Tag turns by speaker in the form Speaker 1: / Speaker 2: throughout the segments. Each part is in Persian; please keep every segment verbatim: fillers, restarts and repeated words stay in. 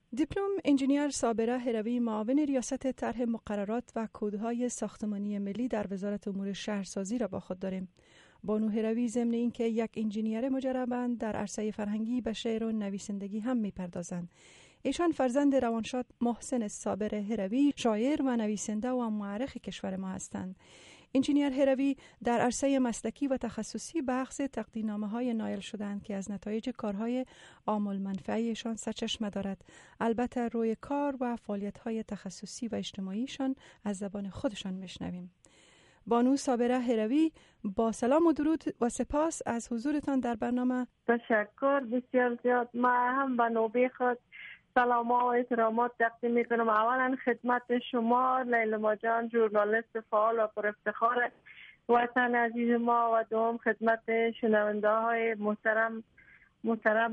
Speaker 1: دیپلم انجینیر صابره هروی، معاون ریاست طرح مقررات و کدهای ساختمانی ملی در وزارت امور شهرسازی را با خود داریم. بانو هروی ضمن اینکه یک انجینیر مجربند، در عرصه فرهنگی به شعر و نویسندگی هم میپردازند. ایشان فرزند روانشاد محسن صابره هروی، شاعر و نویسنده و مورخ کشور ما هستند. انجینیر هروی در عرصه مسلکی و تخصصی بحث تقدیرنامه‌های نایل شدند که از نتایج کارهای عامل منفعیشان سرچشمه دارد. البته روی کار و فعالیت‌های تخصصی و اجتماعیشان از زبان خودشان میشنویم. بانو صابره هروی، با سلام و درود و سپاس از حضورتان در برنامه.
Speaker 2: تشکر بسیار زیاد. ما هم به نوبه خود سلام و احترامات تقدیم میکنم. اولا خدمت شما لیلا جان، ژورنالیست فعال و پر افتخار وطن عزیز ما، و دوم خدمت شنونده های محترم محترم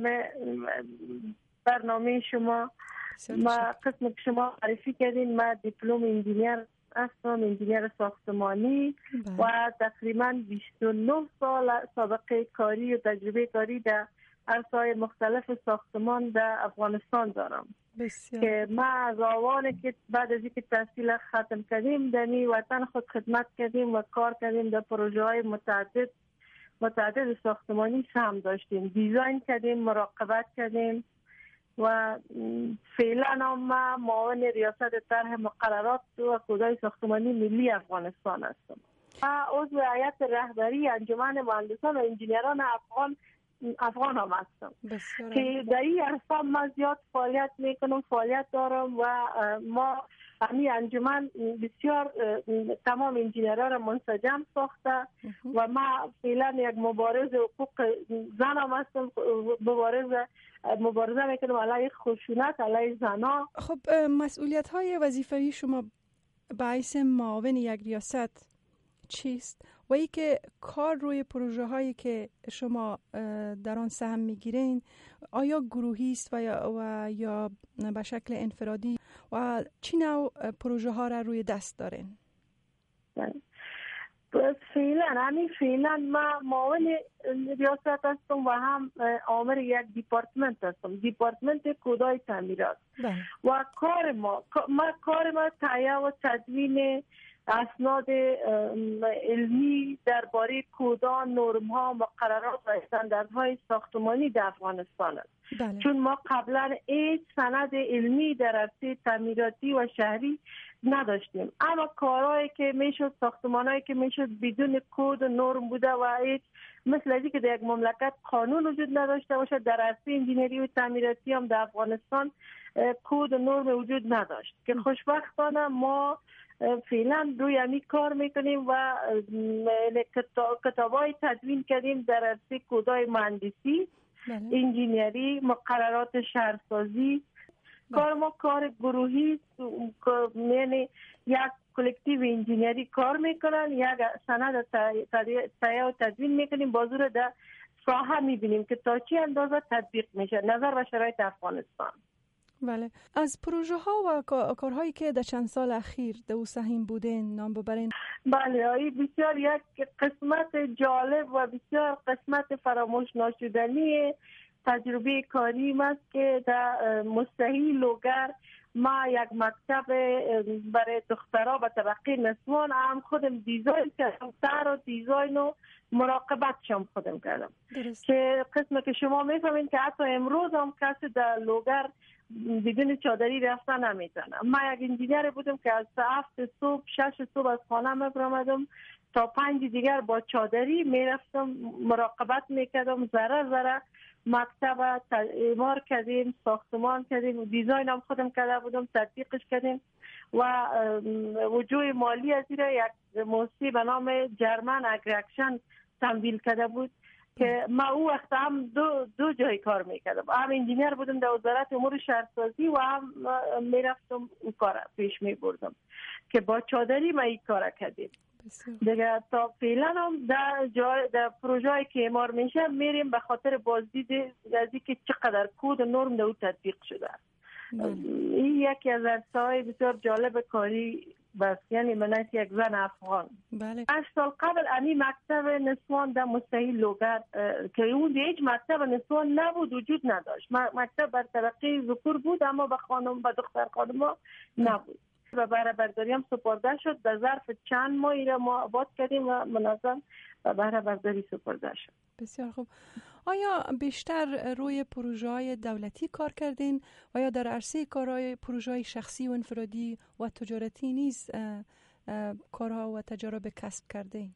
Speaker 2: برنامه شما. ما قسم که شما معرفی کردین، ما دیپلم انجینیر هستم، انجینیر ساختمانی بله. و تقریبا بیست و نه سال سابقه کاری و تجربه کاری در عرصه‌های مختلف ساختمان در افغانستان دارم. بسیار. که ما از آوانه که بعد از اینکه تحصیل ختم کردیم در وطن خود خدمت کردیم و کار کردیم در پروژه های متعدد متعدد ساختمانی هم داشتیم، دیزاین کردیم، مراقبت کردیم و فعلا هم ما معاون ریاست طرح مقررات و کدهای ساختمانی ملی افغانستان هستم. ما عضو هیئت رهبری انجمن مهندسان و انجینران افغان افغان هم هستم که در این عرصه ما زیاد فعالیت میکنم، فعالیت دارم و ما همین انجمن بسیار تمام انجینرها را منسجم ساخته و ما فعلا یک مبارز حقوق زن هم هستم، مبارز مبارزه میکنم علیه خشونت علیه زنها.
Speaker 1: خب مسئولیت های وظیفه‌ای شما باعث معاون یک ریاست چیست؟ و ای که کار روی پروژه هایی که شما در آن سهم میگیرین آیا گروهی است و یا, و یا به شکل انفرادی و چی نوع پروژه ها را روی دست دارین؟
Speaker 2: فعلا همین فعلا ما معاون ریاست هستم و هم عامل یک دیپارتمنت هستم، دیپارتمنت کدای تعمیرات و کار ما ما کار ما تهیه و تدوین اسناد علمی درباره کدها، نرم‌ها، مقررات و استانداردهای ساختمانی در افغانستان است. بله. چون ما قبلا هیچ سند علمی در عرصه تعمیراتی و شهری نداشتیم، اما کارهایی که میشد، ساختمانهایی که میشد بدون کد و نرم بوده و هیچ مثل ازی که در یک مملکت قانون وجود نداشته باشه، در عرصه انجینری و تعمیراتی هم در افغانستان کد و نرم وجود نداشت که خوشبختانه ما فعلا روی همی کار میکنیم و کتابای تدوین کردیم در عرصه کدای مهندسی، انجینری، مقررات شهرسازی. کار ما کار گروهی، یعنی یک کلکتیو انجینری کار میکنن، یک سند تهیه و تدوین میکنیم، بازور در ساحه میبینیم که تا چی اندازه تطبیق میشه نظر به شرایط افغانستان.
Speaker 1: بله. از پروژه ها و کارهایی که در چند سال اخیر در او سهم بودین نام ببرین؟
Speaker 2: بله، این بسیار یک قسمت جالب و بسیار قسمت فراموش ناشدنی تجربه کاریم است که در مستحی لوگر ما یک مکتب برای دخترها به طبقه نسوان هم خودم دیزاین کردم، طرح و دیزاین و مراقبت شم خودم کردم درست. که قسمه که شما میفهمین که حتی امروز هم کسی در لوگر بدون چادری رفتن نمیتونه. ما یک انجینیر بودم که از هفت صبح شش صبح از خانه میبرمدم تا پنج دیگر با چادری میرفتم، مراقبت میکردم، ذره ذره مکتب اعمار کردیم، ساختمان کردیم، دیزاین هم خودم کرده بودم، تطبیقش کردیم و وجوه مالی از این یک موسیقی به نام جرمن اگریکشن تمویل کرده بود که ما او وقت هم دو, دو جای کار میکردم، هم انجینیر بودم در وزارت امور شهرسازی و هم میرفتم اون کار پیش میبردم که با چادری ما این کار کردیم دیگه. تا فعلا هم در جای در پروژه‌ای که اعمار میشه میریم به خاطر بازدید از اینکه چقدر کد و نرم در تطبیق شده. این یکی از عرصه‌های بسیار جالب کاری بس یعنی من یک زن افغان.
Speaker 1: بله.
Speaker 2: هشت سال قبل امی مکتب نسوان در مستحیل لوگر که اون دیگه هیچ مکتب نسوان نبود، وجود نداشت. مکتب بر طبقه ذکور بود اما به خانم به دختر خانم نبود. و بهره برداری هم سپرده شد. در ظرف چند ماه را ما آباد کردیم و منظم و بهره برداری سپرده شد.
Speaker 1: بسیار خوب. آیا بیشتر روی پروژه های دولتی کار کردین و یا در عرصه کارهای پروژه های شخصی و انفرادی و تجارتی نیز کارها و تجارب کسب کردین؟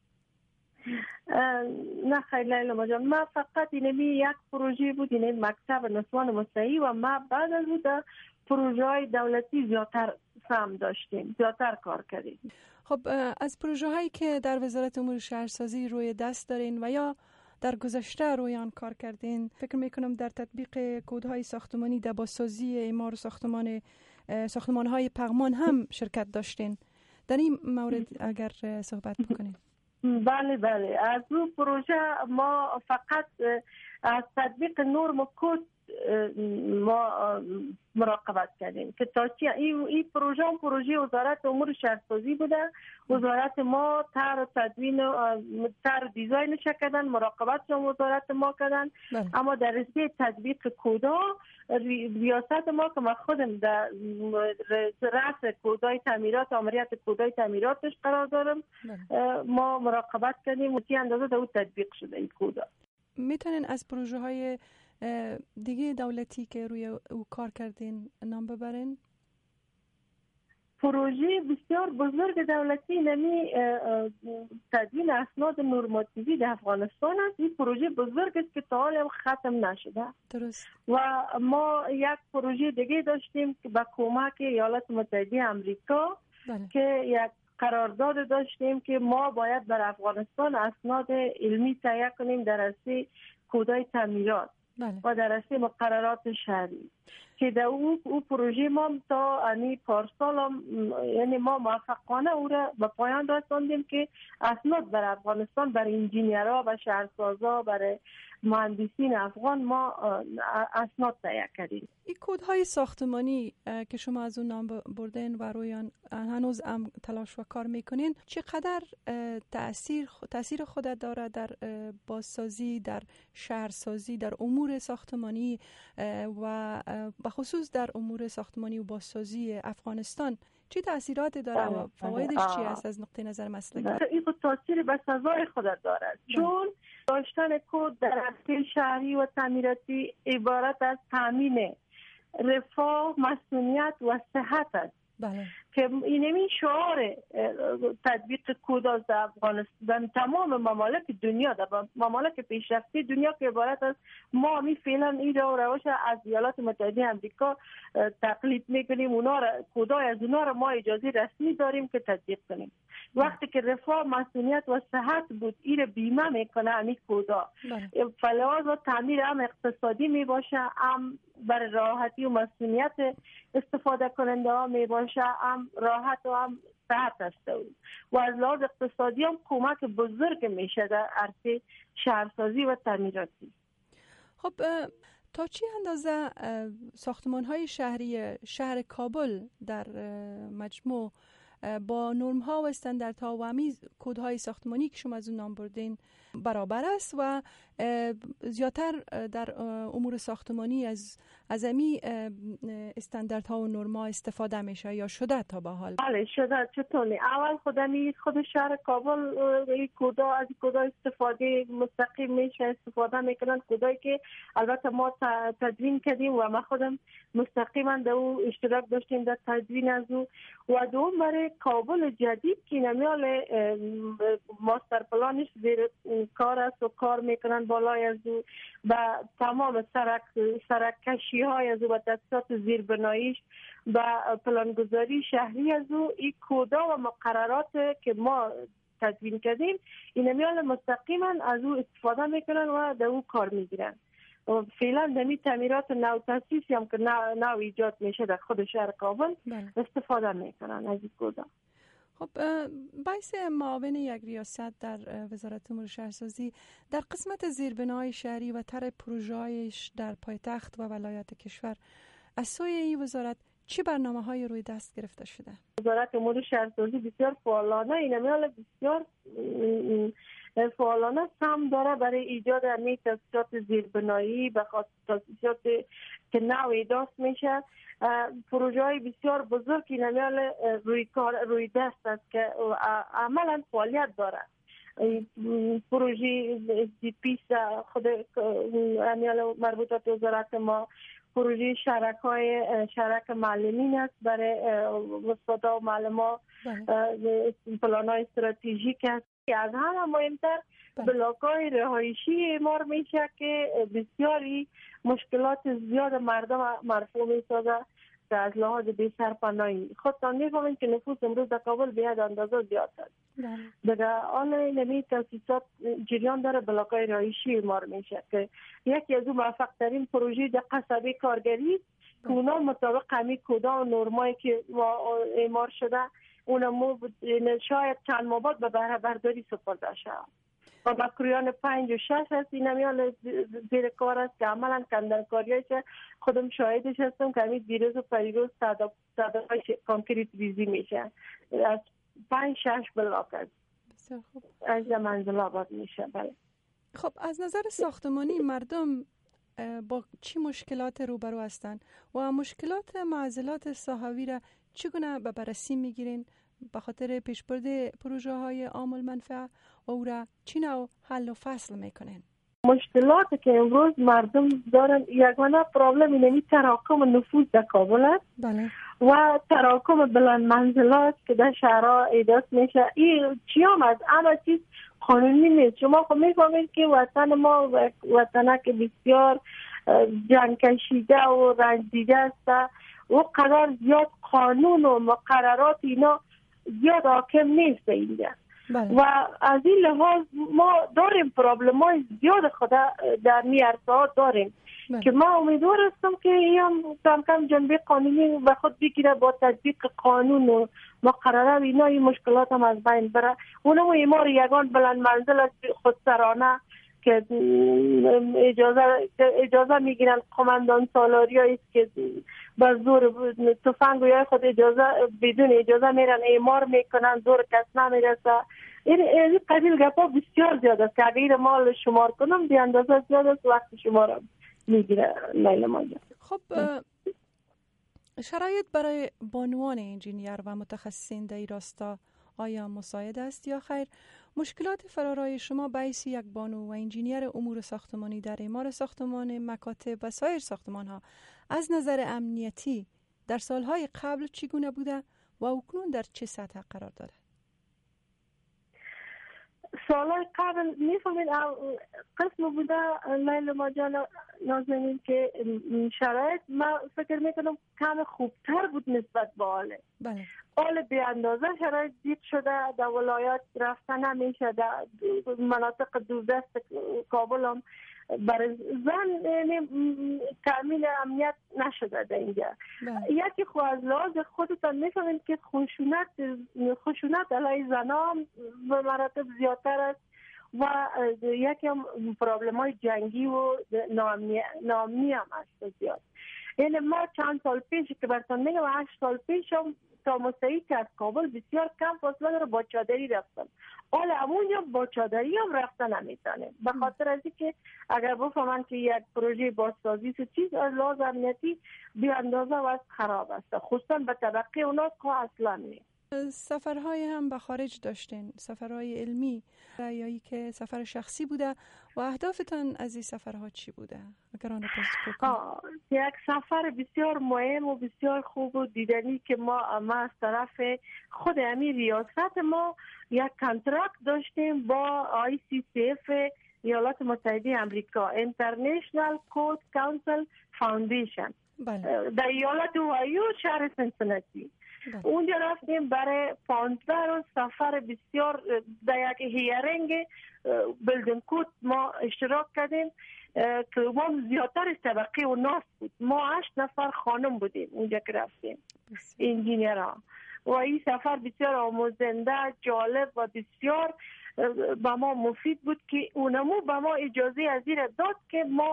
Speaker 2: نه خیلی لیلا جان، ما فقط اینمی یک پروژه بود، این مکتب نسوان مستحیل، و ما بعد از اون در پروژه های دولتی زیادتر سهم داشتیم، زیادتر کار کردیم.
Speaker 1: خب از پروژه هایی که در وزارت امور شهرسازی روی دست دارین و یا در گذشته روی آن کار کردین، فکر میکنم در تطبیق کودهای ساختمانی در بازسازی اعمار ساختمان ساختمان های پغمان هم شرکت داشتین. در این مورد اگر صحبت بکنین.
Speaker 2: بله بله، از اون پروژه ما فقط از تطبیق نرم و کد ما مراقبت کردیم که تا چی این ای پروژه هم پروژه وزارت امور شهرسازی بوده. وزارت ما طرح تدوین طرح دیزاینش کردن، مراقبت هم وزارت ما کردن. بله. اما در رسته تطبیق کدا ریاست ما که ما خودم در رأس کدای تعمیرات آمریت کدای تعمیراتش قرار دارم. بله. ما مراقبت کردیم و چی اندازه در اون تطبیق شده این کدا.
Speaker 1: میتونین از پروژه های دیگه دولتی که روی او کار کردین نام ببرین؟
Speaker 2: پروژه بسیار بزرگ دولتی نمی تدوین اسناد نورماتیوی در افغانستان است. این پروژه بزرگ است که تا حالا ختم نشده.
Speaker 1: درست.
Speaker 2: و ما یک پروژه دیگه داشتیم که با کمک ایالات متحده آمریکا. بله. که یک قرارداد داشتیم که ما باید در افغانستان اسناد علمی تهیه کنیم در راسته کدای تعمیرات. بله. و در راسته مقررات شهری که در او, او پروژه ما تا انی پارسال هم یعنی ما موفقانه او را به پایان رساندیم که اسناد بر افغانستان برای انجینیرها و شهرسازا برای مهندسین افغان ما اسناد تهیه کردیم.
Speaker 1: این کدهای ساختمانی که شما از اون نام بردین و روی آن هنوز هم تلاش و کار میکنین، چقدر تأثیر تأثیر خود داره در بازسازی، در شهرسازی، در امور ساختمانی و به خصوص در امور ساختمانی و بازسازی افغانستان؟ چه تأثیراتی داره و فوایدش چی است از نقطه نظر مسلکی؟
Speaker 2: این تأثیر به سزای خود دارد، چون داشتن کد در عرصه شهری و تعمیراتی عبارت از تامین رفاه، مسئولیت و صحت است.
Speaker 1: بله.
Speaker 2: که اینمی شعار تطبیق کد از افغانستان تمام ممالک دنیا، در ممالک پیشرفته دنیا که عبارت از ما می فعلا این رو روش از ایالات متحده آمریکا تقلید میکنیم، اونا را کدای از اونا را ما اجازه رسمی داریم که تطبیق کنیم. وقتی که رفاه، مسئولیت و صحت بود این بیمه میکنه امی کدا، فلواز و تعمیر هم اقتصادی می باشه، هم برای راحتی و مسئولیت استفاده کننده ها می باشه، هم راحت و هم صحت است و از لحاظ اقتصادی هم کمک بزرگ میشه در عرصه شهرسازی و تعمیراتی.
Speaker 1: خب تا چه اندازه ساختمان های شهری شهر کابل در مجموع با نرم ها و استانداردها و همی کدهای ساختمانی که شما از اون نام بردین برابر است و زیادتر در امور ساختمانی از از همی استانداردها و نرم ها استفاده میشه یا شده تا به حال؟
Speaker 2: بله شده. چطوری؟ اول خودمی خود شهر کابل این کدا از کدا استفاده مستقیم میشه استفاده میکنن، کدایی که البته ما تدوین کردیم و ما خودم مستقیما در او اشتراک داشتیم در تدوین از او. و دوم برای کابل جدید که نمیال ماستر پلانش زیر کار است و کار میکنن بالای از او و تمام سرک سرکشی های از او و تاسیسات زیربناییش و پلانگذاری شهری از او این کدا و مقررات که ما تدوین کردیم این نمیال مستقیما از او استفاده میکنن و در او کار میگیرن. فعلا دمی تعمیرات نو تاسیسی هم که نو, نو ایجاد میشه در خود شهر کابل استفاده میکنن از این کدا.
Speaker 1: خب باعث معاون یک ریاست در وزارت امور شهرسازی در قسمت زیربنای شهری و طرح پروژه‌هایش در پایتخت و ولایت کشور از سوی این وزارت چی برنامه های روی دست گرفته شده؟
Speaker 2: وزارت امور شهرسازی بسیار فعالانه این میال بسیار فعالانه سهم داره برای ایجاد همین تاسیسات زیربنایی به خاطر تاسیسات که نوعی داست میشه. پروژه های بسیار بزرگ این میال روی کار روی دست است که عملا فعالیت داره. پروژه دی پیس خود امیال مربوطه به وزارت ما، پروژه شرک های شرک معلمین است برای استادا و معلمان، پلان های استراتژیک است. از همه مهمتر بلاک های رهایشی اعمار میشه که بسیاری مشکلات زیاد مردم مرفوع میسازه که از لحاظ بی سرپناهی خودتان میفهمید که نفوس امروز در کابل به یک اندازه زیاد است. دیگه آن نمی تاسیسات جریان داره بلاک های رهایشی اعمار میشه که یکی از اون موفق ترین پروژه در قصبه کارگری که اونا مطابق همین کدا و نرمایی که اعمار شده اونمو شاید چند ماه بعد به بهره برداری سپرده شد و مکرویان پنج و شش هست. این همیال زیر کار است که عملا کندنکاری که خودم شاهدش هستم که همین دیروز و پریروز تعدادهای کانکریت ریزی میشه از پنج شش بلاک است.
Speaker 1: بسیار خوب.
Speaker 2: از منزل آباد میشه. بله.
Speaker 1: خب از نظر ساختمانی مردم با چی مشکلات روبرو هستند و مشکلات معضلات صحوی را چگونه به بررسی میگیرین به خاطر پیشبرد پروژه های عام المنفعه و او را چی نوع حل و فصل میکنین؟
Speaker 2: مشکلاتی که امروز مردم دارن یگانه پرابلم اینمی تراکم نفوذ در کابل است.
Speaker 1: بله.
Speaker 2: و تراکم بلند منزلات که در شهرها ایجاد میشه. این چیام از همه چیز قانونی نیست. شما خب میفهمید که وطن ما وطنه که بسیار جنگ کشیده و رنجیده است و قدر زیاد قانون و مقررات اینا زیاد حاکم نیست اینجا.
Speaker 1: بله.
Speaker 2: و از این لحاظ ما داریم پرابلم های زیاد خود در می عرصه ها داریم. بله. که ما امیدوار هستم که این کم کم جنبه قانونی به خود بگیره با تطبیق قانون و مقرره اینا این مشکلات هم از بین بره. اونم اعمار یگان بلند منزل خودسرانه که اجازه اجازه میگیرن قماندان سالاری است که با زور تفنگ یا خود اجازه بدون اجازه میرن اعمار میکنن، زور کس نمیرسه. این قبیل گپا بسیار زیاد است که اگر مال شمار کنم بی اندازه زیاد است وقت شمار میگیره. لیلا ماجا.
Speaker 1: خب شرایط برای بانوان انجینیر و متخصصین در این راستا آیا مساعد است یا خیر؟ مشکلات فرارای شما باعث یک بانو و انجینیر امور ساختمانی در اعمار ساختمان، مکاتب و سایر ساختمان ها از نظر امنیتی در سالهای قبل چگونه بوده و اکنون در چه سطح قرار دارد؟
Speaker 2: سالهای قبل میفهمید قسم بوده لیلا ماجان نازنین که شرایط ما فکر میکنم کم خوبتر بود نسبت به حاله.
Speaker 1: بله.
Speaker 2: حال به اندازه شرایط زیاد شده، در ولایات رفتن نمیشه، در مناطق دوردست کابل هم برای زن تامین امنیت نشده در اینجا. یکی خو از لحاظ خودتان میفهمید که خشونت خشونت علیه زنان به مراتب زیادتر است و یکی هم پرابلم های جنگی و ناامنی هم است زیاد. یعنی ما چند سال پیش که براتون میگم هشت سال پیش هم تا مستعی که از کابل بسیار کم فاصله داره با چادری رفتن. حالا همونجا با چادری هم رفتن نمیتونه به خاطر از اینکه اگر بفهمن که یک پروژه بازسازی و چیز از لحاظ امنیتی بی اندازه و خراب است، خصوصا به طبقه اونا که اصلا نیست.
Speaker 1: سفرهای هم به خارج داشتین، سفرهای علمی یا ای که سفر شخصی بوده و اهدافتان از این سفرها چی بوده؟ اگر آن
Speaker 2: رو یک سفر بسیار مهم و بسیار خوب و دیدنی که ما ما از طرف خود همین ریاست ما یک کنترکت داشتیم با آی سی سی اف ایالات متحده آمریکا، اینترنشنال کود کانسل فاوندیشن.
Speaker 1: بله.
Speaker 2: در ایالت اوهایو شهر سنسناتی. بله. اونجا رفتیم برای پانزده روز سفر بسیار در یک هیرنگ بیلدینگ کود ما اشتراک کردیم که ما زیادتر طبقه و ناس بود. ما هشت نفر خانم بودیم اونجا که رفتیم انجینیرها و این سفر بسیار آموزنده، جالب و بسیار با ما مفید بود که اونمو با ما اجازه از این داد که ما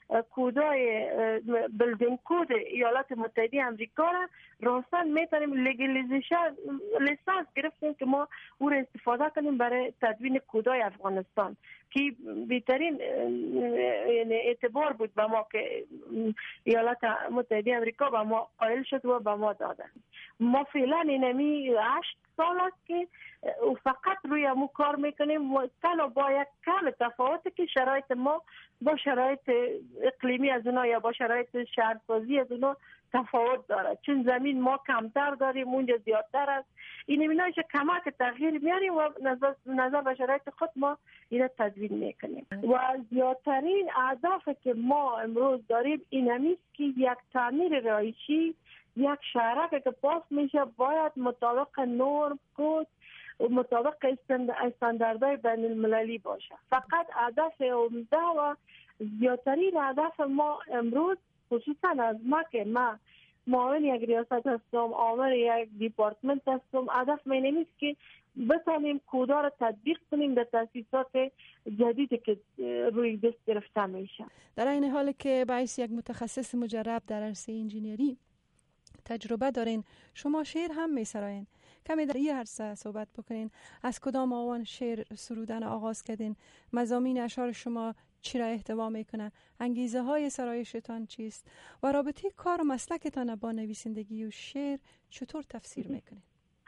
Speaker 2: کودای بلدینگ کود ایالات متحده آمریکا را راستاً میتونیم لگالیزیشن لیسانس گرفتیم که ما او را استفاده کنیم برای تدوین کودای افغانستان که بهترین اعتبار بود به ما که ایالات متحده آمریکا به ما قائل شد و به ما دادن. ما فعلا اینمی هشت سال است که فقط روی امو کار میکنیم و تنها با یک کم تفاوتی که شرایط ما با شرایط اقلیمی از اونا یا با شرایط شهرسازی از اونا تفاوت داره، چون زمین ما کمتر داریم اونجا زیادتر است. این امینایش کمک تغییر میاریم و نظر, نظر به شرایط خود ما این تدوین میکنیم و زیادترین اهدافی که ما امروز داریم این همیست که یک تعمیر رایشی یک شهرک که پاس میشه باید مطابق نرم کد مطابق استانداردهای بین المللی باشه. فقط هدف عمده و زیادترین هدف ما امروز خصوصا از ما که ما معاون یک ریاست هستم، آمر یک دیپارتمنت هستم، هدف من نیست که بتانیم کودا را تطبیق کنیم در تاسیسات جدیدی که روی دست گرفته میشه.
Speaker 1: در این حال که باعث یک متخصص مجرب در عرصه انجینیری تجربه دارین، شما شعر هم میسراین، کمی در این عرصه صحبت بکنین. از کدام آوان شعر سرودن آغاز کردین؟ مضامین اشعار شما چی را احتوا میکنه؟ انگیزه های سرایشتان چیست؟ و رابطه کار و مسلکتان با نویسندگی و شعر چطور تفسیر میکنین؟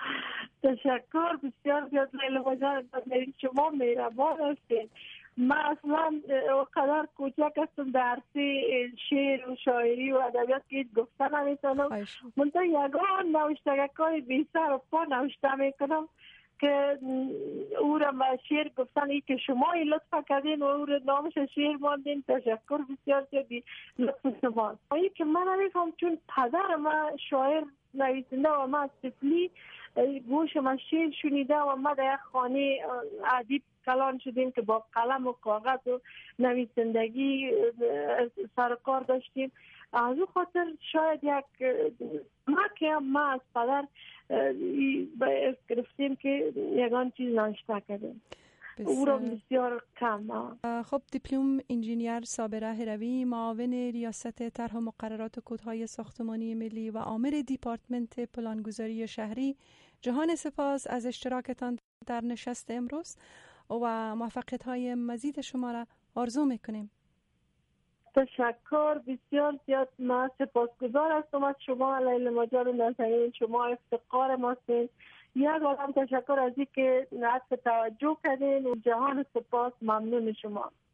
Speaker 2: تشکر بسیار زیاد لیلا بجان، شما مهربان هستید. من اصلا قدر کوچک هستم در عرصه شعر و شاعری و ادبیات که گفته نمیتونم. منتها یگان نوشتگاه بی سر و پا نوشته میکنم که او را ما شعر گفتن ای که شما ای لطفا کردین و او را نامش شعر ماندین. تشکر بسیار زیادی لطف شما. ای که من نمیفهم چون پدر ما شاعر نویسنده و ما از طفلی گوش ما شعر شنیده و ما در یک خانه ادیب کلان شدیم که با قلم و کاغذ و نویسندگی سر کار داشتیم. از او خاطر شاید یک ما که ما از پدر گرفتیم که یگان چیز ناشته کردیم. او را بسیار کم.
Speaker 1: خب دیپلم انجینیر صابره هروی، معاون ریاست طرح و مقررات و کدهای ساختمانی ملی و آمر دیپارتمنت پلانگذاری شهری، جهان سپاس از اشتراکتان در نشست امروز و موفقیت های مزید شما را آرزو میکنیم.
Speaker 2: تشکر بسیار زیاد. ما سپاسگزار هستم از شما لیلا مجال نازنین، شما افتخار ما هستید. یک بار تشکر از اینکه نعت توجه کردین و جهان سپاس. ممنون شما.